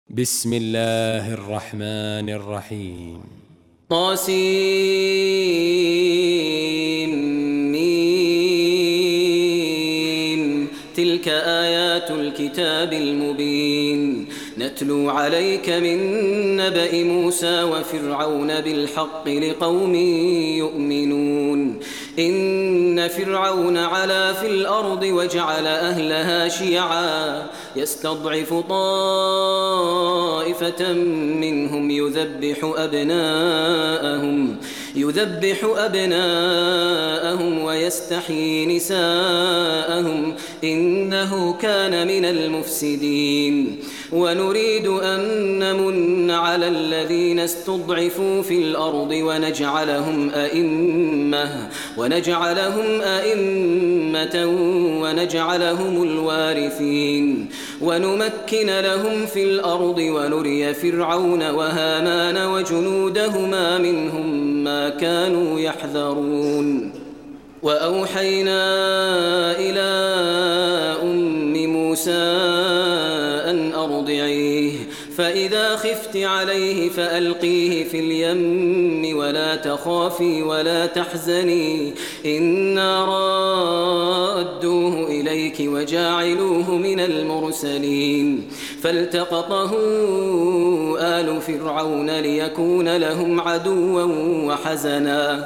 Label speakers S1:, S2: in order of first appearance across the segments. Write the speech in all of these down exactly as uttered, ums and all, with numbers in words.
S1: بسم الله الرحمن الرحيم. طاسيم. تلك آيات الكتاب المبين نتلو عليك من نبأ موسى وفرعون بالحق لقوم يؤمنون. إن فرعون علا في الأرض وجعل أهلها شيعا يستضعف طائفة منهم يذبح أبناءهم يذبح أبناءهم ويستحيي نساءهم إنه كان من المفسدين. ونريد أن نمن على الذين استضعفوا في الأرض ونجعلهم أئمة ونجعلهم أئمة ونجعلهم الوارثين ونمكن لهم في الأرض ونري فرعون وهامان وجنودهما منهم ما كانوا يحذرون. وأوحينا إلى أم موسى أن أرضعيه فإذا خفت عليه فألقيه في اليم ولا تخافي ولا تحزني إنا رادوه إليك وجاعلوه من المرسلين. فالتقطه آل فرعون ليكون لهم عدوا وحزنا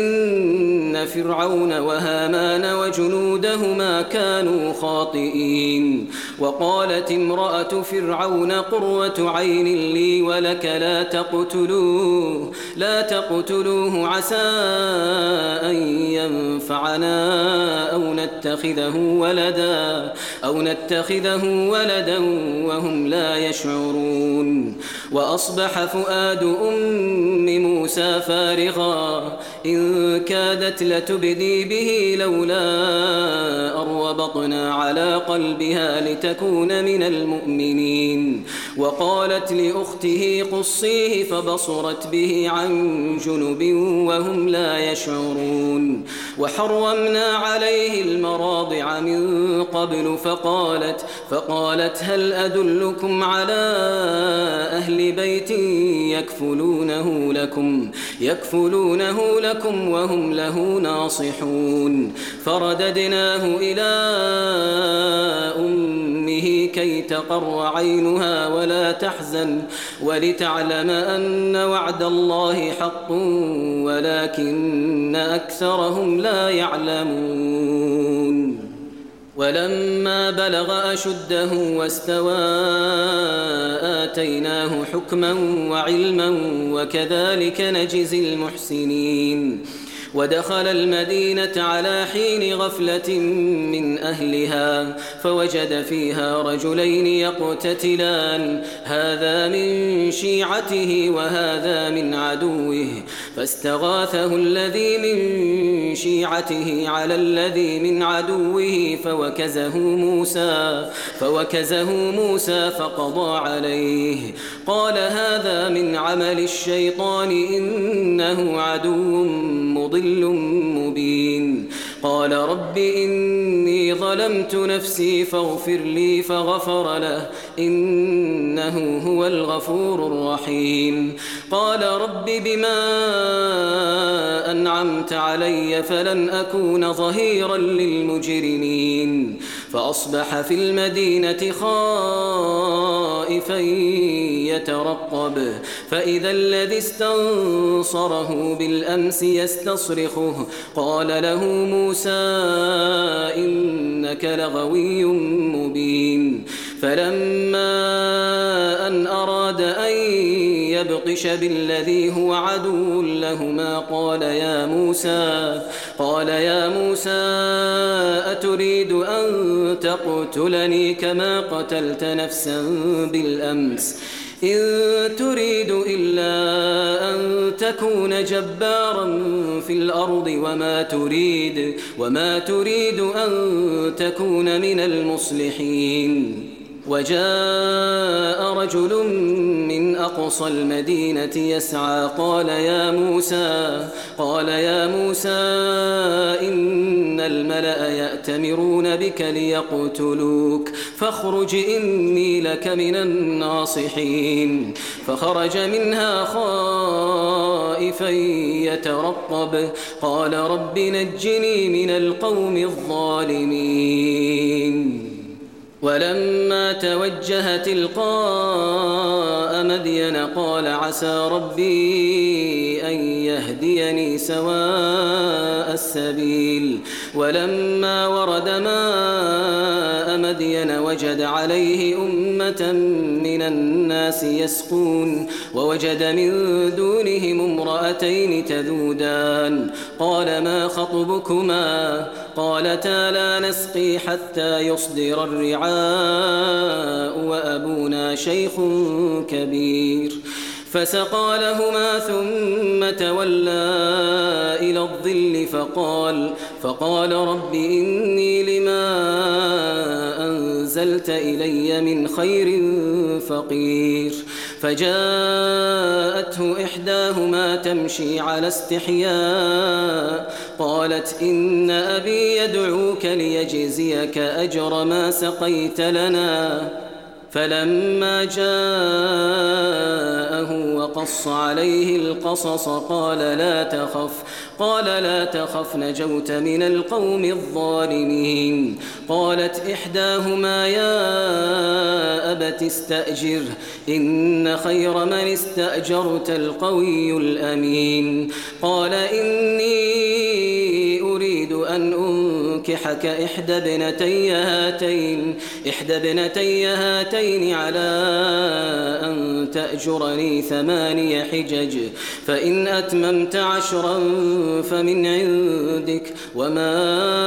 S1: إن فرعون وهامان وجنودهما كانوا خاطئين. وقالت امرأة فرعون قرة عين لي ولك لا تقتلوه لا تقتلوه عسى أن ينفعنا أو نتخذه ولدا أو نتخذه ولدا وهم لا يشعرون. وأصبح فؤاد أم موسى فارغا إن كادت لتبدي به لولا أن ربطنا على قلبها لتكون من المؤمنين. وقالت لأخته قصيه فبصرت به عن جنب وهم لا يشعرون. وحرمنا عليه المراضع من قبل فقالت فقالت هل أدلكم على أهل بيت يكفلونه لكم يكفلونه لكم وهم له ناصحون. فرددناه إلى أمه كي تقر عينها ولا تحزن ولتعلم أن وعد الله حق ولكن أكثرهم لا يعلمون. ولما بلغ أشده واستوى آتيناه حكما وعلما وكذلك نجزي المحسنين. ودخل المدينة على حين غفلة من أهلها فوجد فيها رجلين يقتتلان هذا من شيعته وهذا من عدوه فاستغاثه الذي من شيعته على الذي من عدوه فوكزه موسى فوكزه موسى فقضى عليه قال هذا من عمل الشيطان إنه عدو مضل مبين. قال رب إني ظلمت نفسي فاغفر لي فغفر له إنه هو الغفور الرحيم. قال رب بما أنعمت علي فلن أكون ظهيرا للمجرمين. فأصبح في المدينة خائفا يترقب فإذا الذي استنصره بالأمس يستصرخه قال له موسى إنك لغوي مبين. فلما أن أراد أن يبطش بالذي هو عدو لهما قال يا موسى قال يا موسى أتريد أن تقتلني كما قتلت نفسا بالأمس إن تريد إلا أن تكون جبارا في الأرض وما تريد وما تريد أن تكون من المصلحين. وجاء رجل من أقصى المدينة يسعى قال يا موسى قال يا موسى إن الملأ يأتمرون بك ليقتلوك فاخرج إني لك من الناصحين فخرج منها خائفا يترقب قال رب نجني من القوم الظالمين ولما توجه تلقاء مدين قال عسى ربي أن يهديني سواء السبيل ولما ورد ماء مدين وجد عليه أمة من الناس يسقون ووجد من دونهم امرأتين تذودان قال ما خطبكما قالتا لا نسقي حتى يصدر الرعاء وأبونا شيخ كبير فسقى لهما ثم تولى إلى الظل فقال فقال رب إني لما أنزلت إلي من خير فقير فجاءته إحداهما تمشي على استحياء قالت إن أبي يدعوك ليجزيك أجر ما سقيت لنا فلما جاءه وقص عليه القصص قال لا تخف قال لا تخف نجوت من القوم الظالمين قالت إحداهما يا أبت استأجره إن خير من استأجرت القوي الأمين قال إني أريد أن أنكحك إحدى ابنتي هاتين إحدى ابنتي هاتين على أن تأجرني ثماني حجج فإن أتممت عشرا فمن عندك وما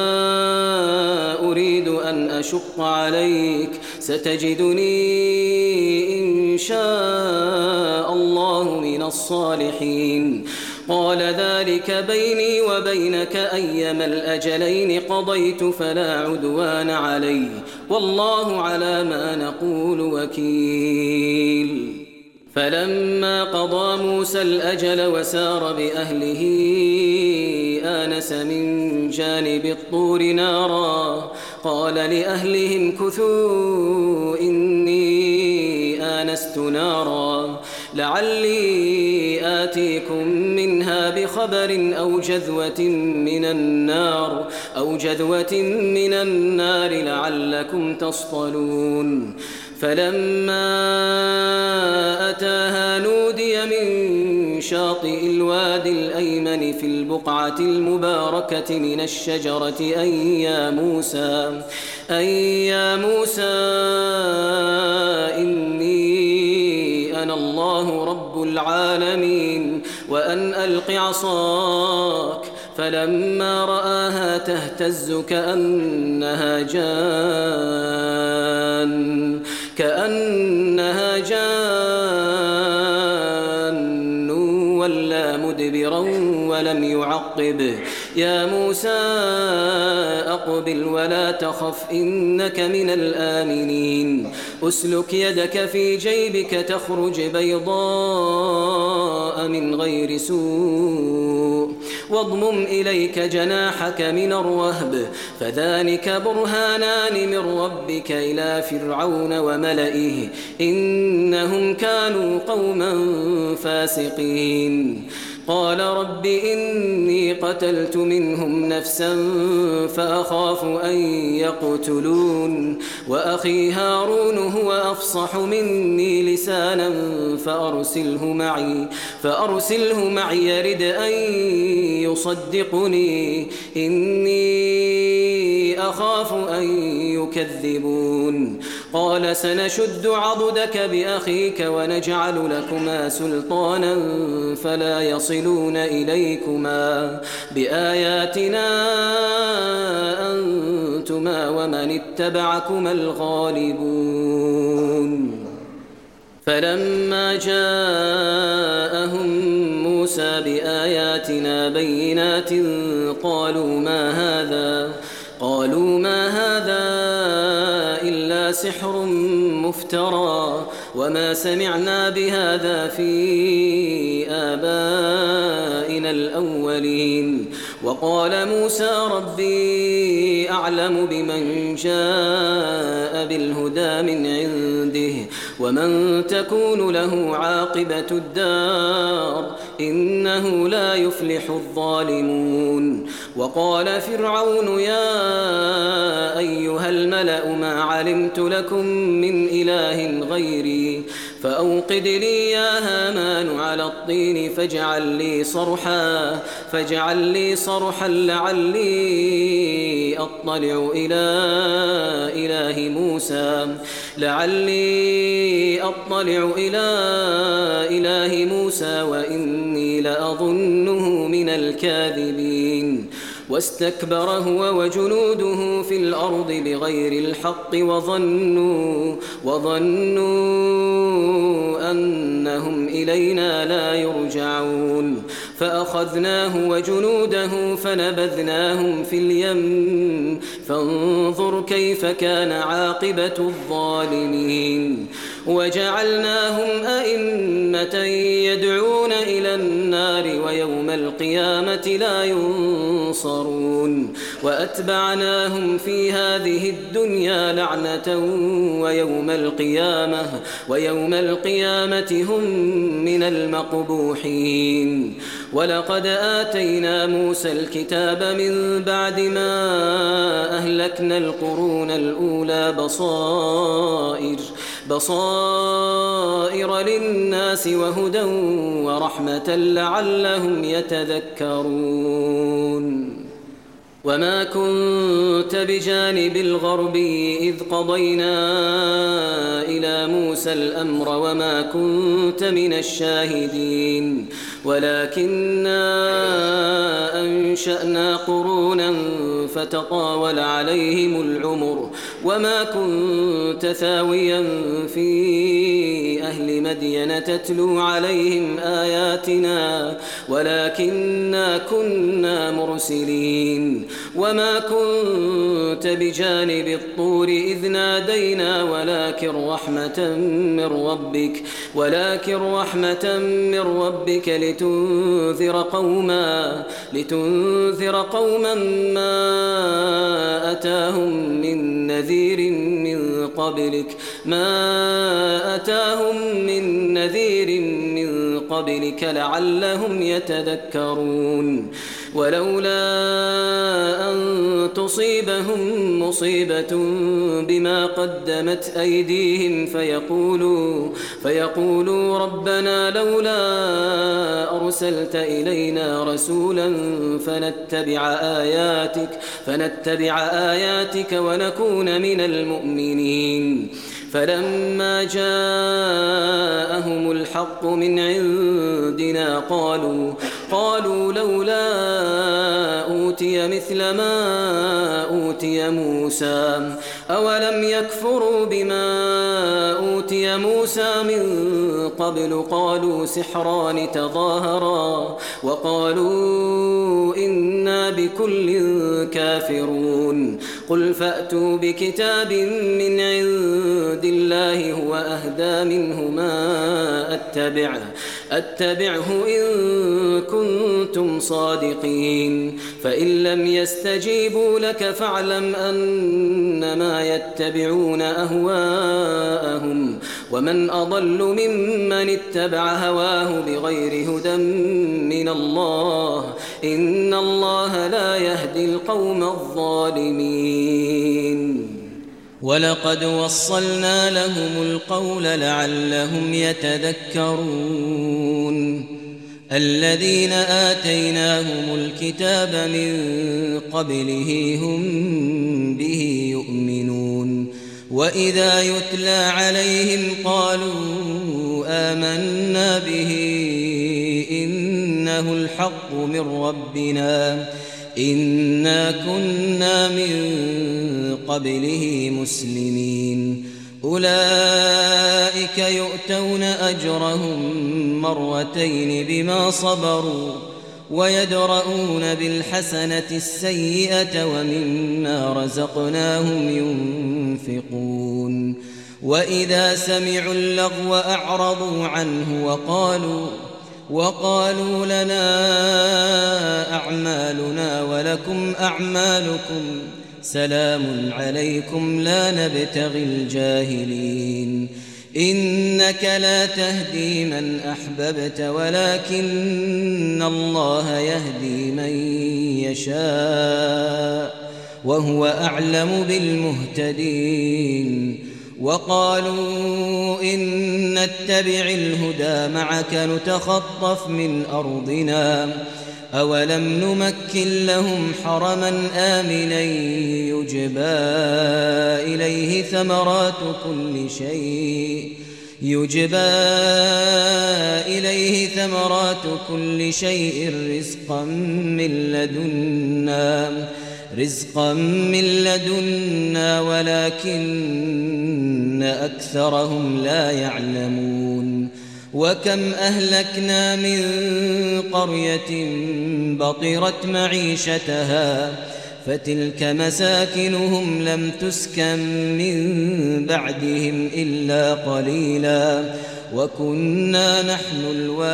S1: أريد أن أشق عليك ستجدني إن شاء الله من الصالحين قال ذلك بيني وبينك أيما الأجلين قضيت فلا عدوان علي والله على ما نقول وكيل فلما قضى موسى الأجل وسار بأهله آنس من جانب الطور نارا قال لأهلهم كثوا إني آنست نارا لعلي آتيكم منها بخبر أو جذوة من النار أو جذوة من النار لعلكم تصطلون فلما أتاها نودي من شاطئ الوادي الأيمن في البقعة المباركة من الشجرة أي يا موسى أي يا موسى إني أنا الله رب العالمين وأن ألق عصاك فلما رآها تهتز كأنها جان كأنها جان ولا مدبرا ولم يعقب يا موسى أقبل ولا تخف إنك من الآمنين أسلك يدك في جيبك تخرج بيضاء من غير سوء واضمم إليك جناحك من الرهب فذلك برهانان من ربك إلى فرعون وملئه إنهم كانوا قوما فاسقين قال رب إني قتلت منهم نفسا فأخاف أن يقتلون وأخي هارون هو أفصح مني لسانا فأرسله معي فأرسله معي يرد أن يصدقني إني أخاف أن يكذبون قال سنشد عضدك بأخيك ونجعل لكما سلطانا فلا يصلون إليكما بآياتنا أنتما ومن اتبعكما الغالبون فلما جاءهم موسى بآياتنا بينات قالوا ما هذا قالوا ما هذا إلا سحر مفترى وما سمعنا بهذا في آبائنا الأولين. وقال موسى ربي أعلم بمن جاء بالهدى من عنده ومن تكون له عاقبة الدار إنه لا يفلح الظالمون. وقال فرعون يا أيها الملأ ما علمت لكم من إله غيري فأوقد لي يا هامان على الطين فاجعل لي صرحا فاجعل لي صرحا لعلي أطلع إلى إله موسى لعلي أطلع إلى إله موسى وإني لأظنه من الكاذبين. واستكبر هو وجنوده في الأرض بغير الحق وظنوا وظنوا أنهم إلينا لا يرجعون فأخذناه وجنوده فنبذناهم في اليم فانظر كيف كان عاقبة الظالمين. وجعلناهم أئمة يدعون إلى النار ويوم القيامة لا ينصرون وأتبعناهم في هذه الدنيا لعنة ويوم القيامة ويوم القيامة هم من المقبوحين. ولقد آتينا موسى الكتاب من بعد ما أهلكنا القرون الأولى بصائر بصائر للناس وهدى ورحمة لعلهم يتذكرون. وما كنت بجانب الغربي إذ قضينا إلى موسى الأمر وما كنت من الشاهدين ولكننا أنشأنا قرونا فتطاول عليهم العمر وما كنت ثاويا في أهل مدين تتلو عليهم آياتنا ولكننا كنا مرسلين. وما كنت بجانب الطور إذ نادينا ولكن رحمة من ربك ولكن رحمة من ربك لتنذر قوما لتنذر قوما ما أتاهم من نذير من قبلك ما أتاهم من نذير من قبلك لعلهم يتذكرون. ولولا أن تصيبهم مصيبة بما قدمت أيديهم فيقولوا, فيقولوا ربنا لولا أرسلت إلينا رسولا فنتبع آياتك, فنتبع آياتك ونكون من المؤمنين. فلما جاءهم الحق من عندنا قالوا قالوا لولا أوتي مثل ما أوتي موسى أولم يكفروا بما أوتي موسى من قبل قالوا سحران تظاهرا وقالوا إنا بكل كافرون. قل فأتوا بكتاب من عند الله هو أهدى منه ما أتبعه أتبعه إن كنتم صادقين. فإن لم يستجيبوا لك فاعلم أنما يتبعون أهواءهم ومن أضل ممن اتبع هواه بغير هدى من الله إن الله لا يهدي القوم الظالمين.
S2: ولقد وصلنا لهم القول لعلهم يتذكرون. الذين آتيناهم الكتاب من قبله هم به يؤمنون وإذا يتلى عليهم قالوا آمنا به إنه الحق من ربنا إنا كنا من قبله مسلمين. أولئك يؤتون أجرهم مرتين بما صبروا ويدرؤون بالحسنة السيئة ومما رزقناهم ينفقون. وإذا سمعوا اللغو أعرضوا عنه وقالوا وقالوا لنا أعمالنا ولكم أعمالكم سلام عليكم لا نبتغي الجاهلين إنك لا تهدي من أحببت ولكن الله يهدي من يشاء وهو أعلم بالمهتدين وقالوا إن نتبع الهدى معك نتخطف من أرضنا أولم نمكن لهم حرما آمنا يجبى إليه ثمرات كل شيء يجبى إليه ثمرات كل شيء رزقا من لدنا رزقا من لدنا ولكن أكثرهم لا يعلمون وكم أهلكنا من قرية بطرت معيشتها فتلك مساكنهم لم تسكن من بعدهم إلا قليلا وكنا نحن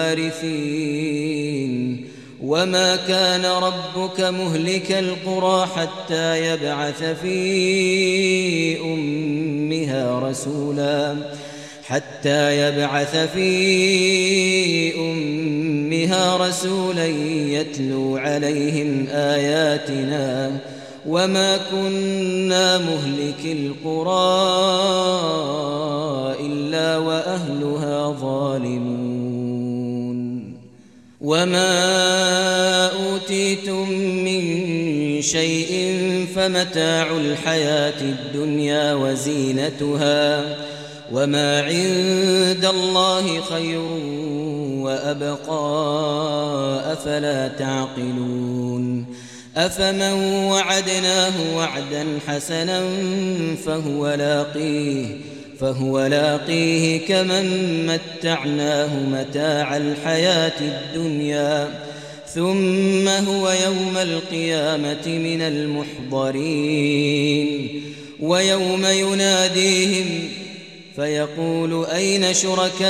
S2: الوارثين وما كان ربك مهلك القرى حتى يبعث في أمها رسولا حتى يبعث في أمها رسولا يتلو عليهم آياتنا وما كنا مهلك القرى إلا وأهلها ظالمون وما أوتيتم من شيء فمتاع الحياة الدنيا وزينتها وما عند الله خير وأبقى أفلا تعقلون أفمن وعدناه وعدا حسنا فهو لاقيه فهو لاقيه كمن متعناه متاع الحياة الدنيا ثم هو يوم القيامة من المحضرين ويوم يناديهم فيقول أين شركائي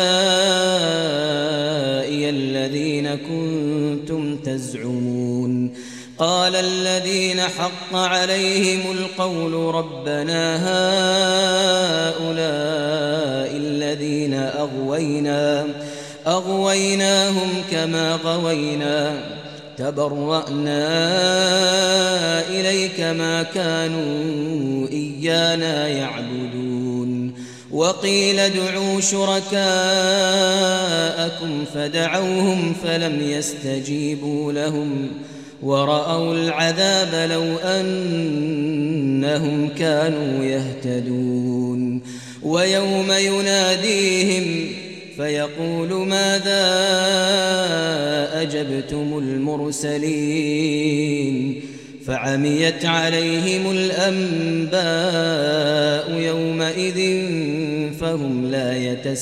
S2: الذين كنتم تزعمون قال الذين حق عليهم القول ربنا هؤلاء الذين أغوينا أغويناهم كما غوينا تبرأنا إليك ما كانوا إيانا يعبدون وقيل ادعوا شركاءكم فدعوهم فلم يستجيبوا لهم ورأوا العذاب لو أنهم كانوا يهتدون ويوم يناديهم فيقول ماذا أجبتم المرسلين فعميت عليهم الأنباء يومئذ فهم لا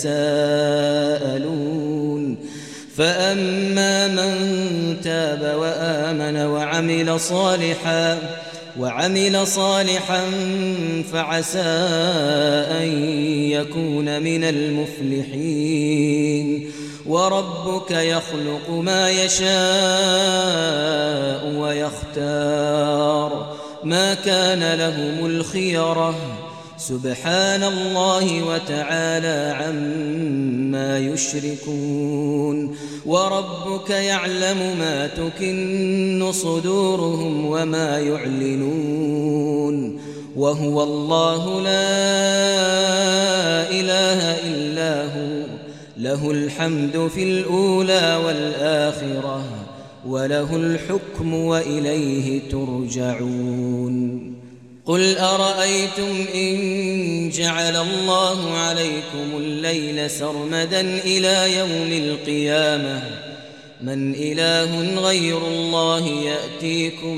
S2: يتساءلون فأما من تاب وآمن وعمل صالحا وعمل صالحا فعسى أن يكون من المفلحين وربك يخلق ما يشاء ويختار ما كان لهم الخيرة سبحان الله وتعالى عما يشركون وربك يعلم ما تكن صدورهم وما يعلنون وهو الله لا إله إلا هو له الحمد في الأولى والآخرة وله الحكم وإليه ترجعون قل أرأيتم إن جعل الله عليكم الليل سرمدا إلى يوم القيامة من إله غير الله يأتيكم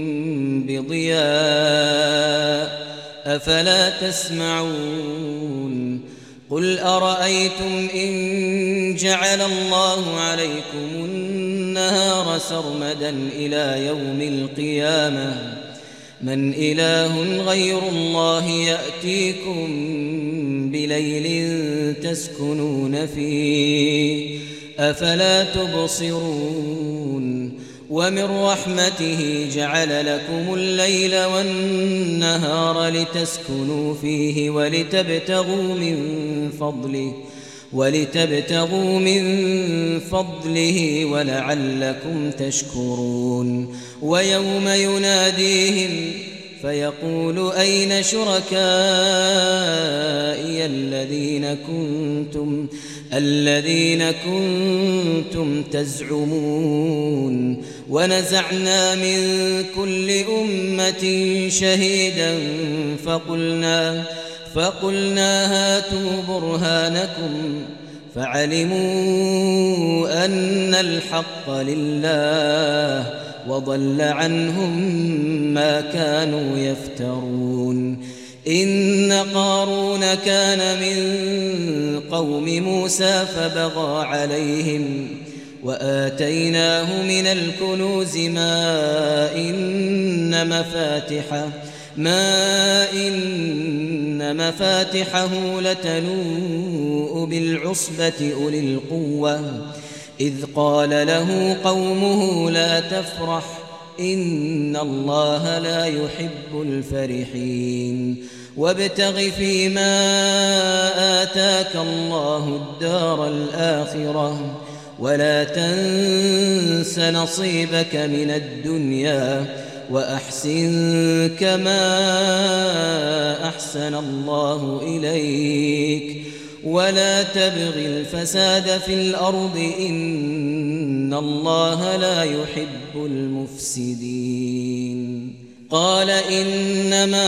S2: بضياء أفلا تسمعون قل أرأيتم إن جعل الله عليكم النهار سرمدا إلى يوم القيامة من إله غير الله يأتيكم بليل تسكنون فيه أفلا تبصرون ومن رحمته جعل لكم الليل والنهار لتسكنوا فيه ولتبتغوا من فضله ولتبتغوا من فضله ولعلكم تشكرون ويوم يناديهم فيقول أين شركائي الذين كنتم الذين كنتم تزعمون ونزعنا من كل أمة شهيدا فقلنا فقلنا هاتوا برهانكم فعلموا أن الحق لله وضل عنهم ما كانوا يفترون إن قارون كان من قوم موسى فبغى عليهم وآتيناه من الكنوز ما إن مفاتحه ما إن مفاتحه لتنوء بالعصبة أولي القوة إذ قال له قومه لا تفرح إن الله لا يحب الفرحين وابتغ فيما آتاك الله الدار الآخرة ولا تنس نصيبك من الدنيا وأحسن كما أحسن الله إليك ولا تبغ الفساد في الأرض إن الله لا يحب المفسدين قال إنما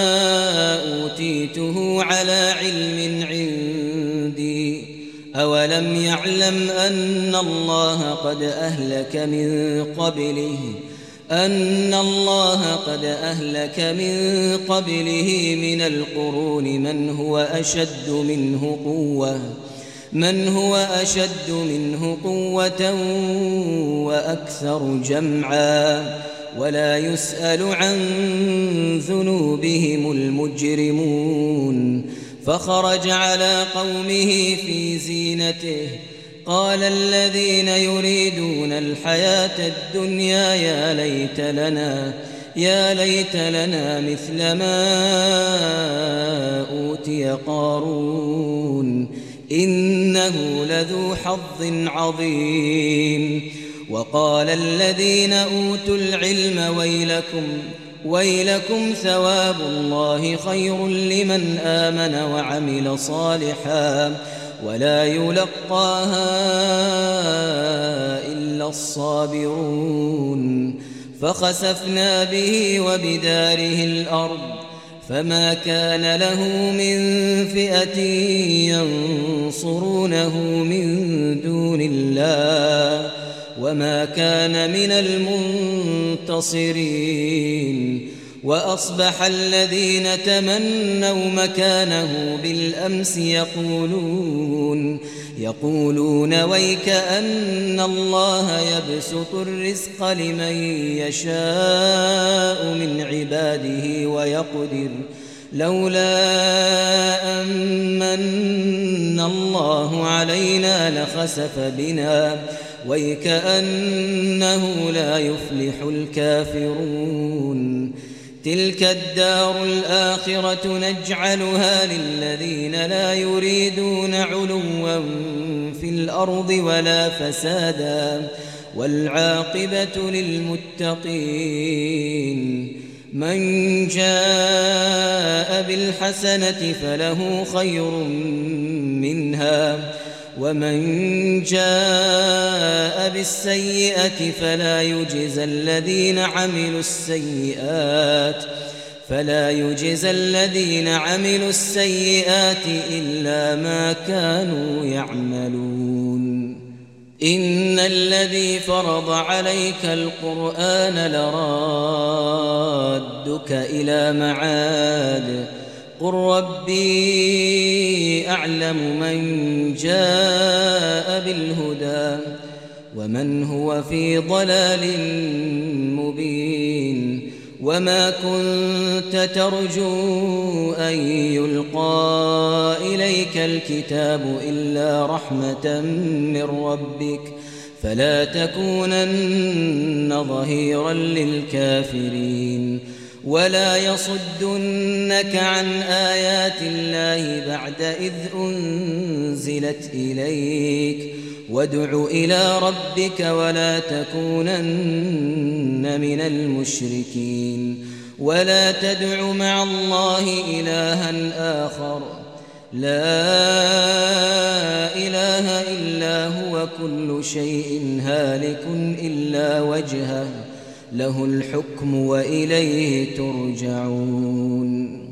S2: أوتيته على علم عندي أولم يعلم أن الله قد أهلك من قبله أن الله قد أهلك من قبله من القرون من هو أشد منه قوة من هو أشد منه قوة وأكثر جمعا ولا يسأل عن ذنوبهم المجرمون فخرج على قومه في زينته قال الذين يريدون الحياة الدنيا يا ليت لنا يا ليت لنا مثل ما أوتي قارون إنه لذو حظ عظيم وقال الذين أوتوا العلم ويلكم ويلكم ثواب الله خير لمن آمن وعمل صالحا ولا يلقاها إلا الصابرون فخسفنا به وبداره الأرض فما كان له من فئة ينصرونه من دون الله وما كان من المنتصرين وأصبح الذين تمنوا مكانه بالأمس يقولون يقولون ويك أن الله يبسط الرزق لمن يشاء من عباده ويقدر لولا أمن الله علينا لخسف بنا ويكأنه لا يفلح الكافرون تلك الدار الآخرة نجعلها للذين لا يريدون علوا في الأرض ولا فسادا والعاقبة للمتقين من جاء بالحسنة فله خير منها ومن جاء بالسيئة فلا يجزى الذين عملوا السيئات فلا يجزى الذين عملوا السيئات إلا ما كانوا يعملون إن الذي فرض عليك القرآن لرادك إلى معاد قل ربي أعلم من جاء بالهدى ومن هو في ضلال مبين وما كنت ترجو أن يلقى إليك الكتاب إلا رحمة من ربك فلا تكونن ظهيرا للكافرين ولا يصدنك عن آيات الله بعد إذ أنزلت إليك وادع إلى ربك ولا تكونن من المشركين ولا تدع مع الله إلها آخر لا إله إلا هو كل شيء هالك إلا وجهه له الحكم وإليه ترجعون.